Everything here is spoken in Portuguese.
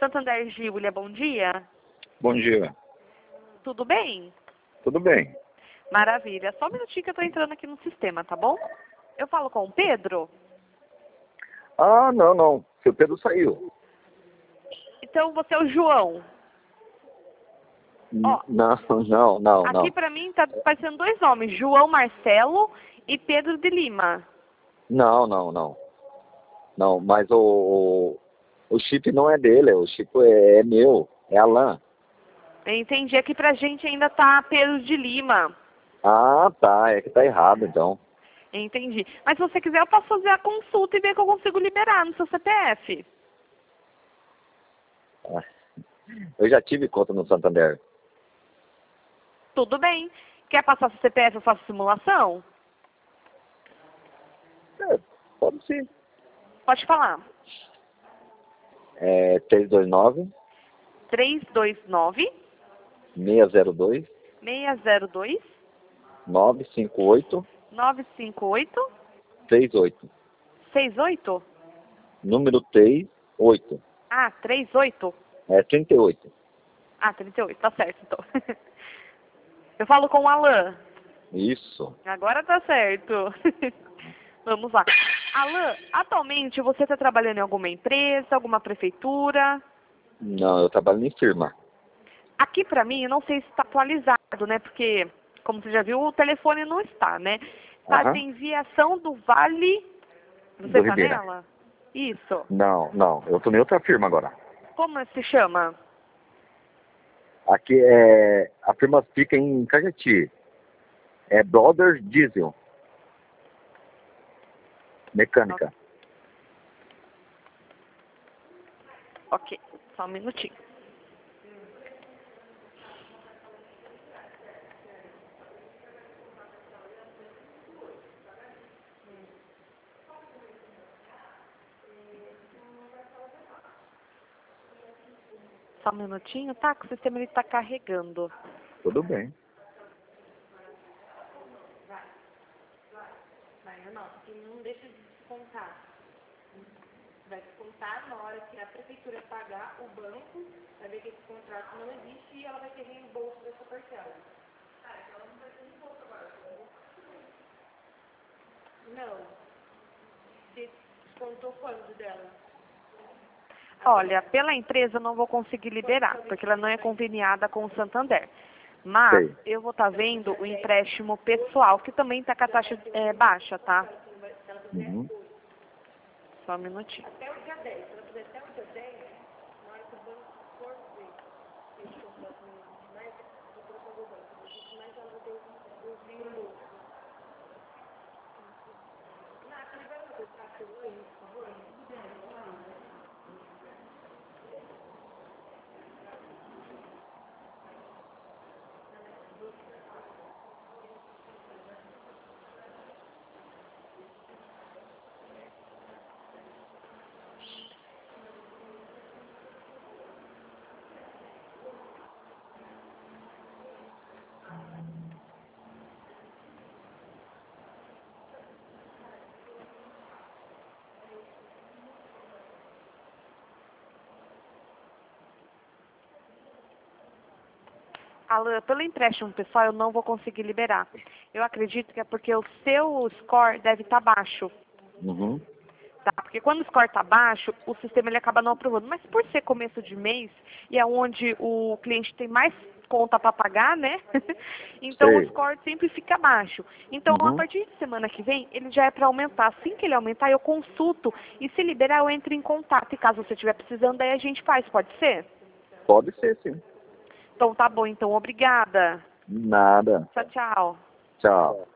Santander Giulia, bom dia. Bom dia. Tudo bem? Tudo bem? Maravilha. Só um minutinho que eu tô entrando aqui no sistema, tá bom? Eu falo com o Pedro? Ah, não. Seu Pedro saiu. Então você é o João. Ó, Não. aqui pra mim tá aparecendo dois nomes, João Marcelo e Pedro de Lima. Não, mas o chip não é dele, o chip é meu, é Alan. Entendi. Aqui pra gente ainda tá Pedro de Lima. Ah, tá, é que tá errado então. Entendi. Mas se você quiser, eu posso fazer a consulta e ver que eu consigo liberar no seu CPF. Ah, eu já tive conta no Santander. Tudo bem. Quer passar seu CPF, eu faço simulação? Pode sim. Pode falar. É 329 329 602 602 958 958 38. 68? Número 38. Ah, 38? É 38. Ah, 38, tá certo então. Eu falo com o Alan. Isso. Agora tá certo. Vamos lá. Alan, atualmente você está trabalhando em alguma empresa, alguma prefeitura? Não, eu trabalho em firma. Aqui pra mim, eu não sei se está atualizado, né? Porque, como você já viu, o telefone não está, né? Está de Aham. enviação do Vale... Você Do está Ribeira. nela? Isso. Não. Eu tô em outra firma agora. Como se chama? Aqui a firma fica em Cajati. É Brothers Diesel. Mecânica. Ok, só um minutinho. Só um minutinho, tá? Que o sistema ele está carregando. Tudo bem. Não deixa de descontar. Vai descontar na hora que a prefeitura pagar o banco, vai ver que esse contrato não existe e ela vai ter reembolso dessa parcela. Não. Você descontou quando dela? Olha, pela empresa eu não vou conseguir liberar, porque ela não é conveniada com o Santander. Mas Sei. eu vou estar vendo o empréstimo pessoal, que também está com a taxa baixa, tá? Uhum. Só um minutinho. Alan, pelo empréstimo pessoal eu não vou conseguir liberar. Eu acredito que é porque o seu score deve estar baixo. Uhum. Tá? Porque quando o score está baixo, o sistema ele acaba não aprovando. Mas por ser começo de mês e é onde o cliente tem mais conta para pagar, né? Então o Sei. score sempre fica baixo. Então a Uhum. partir de semana que vem, ele já é para aumentar. Assim que ele aumentar, eu consulto e se liberar, eu entro em contato. E caso você estiver precisando, aí a gente faz, pode ser? Pode ser, sim. Então tá bom, então obrigada. Nada. Tchau, tchau. Tchau.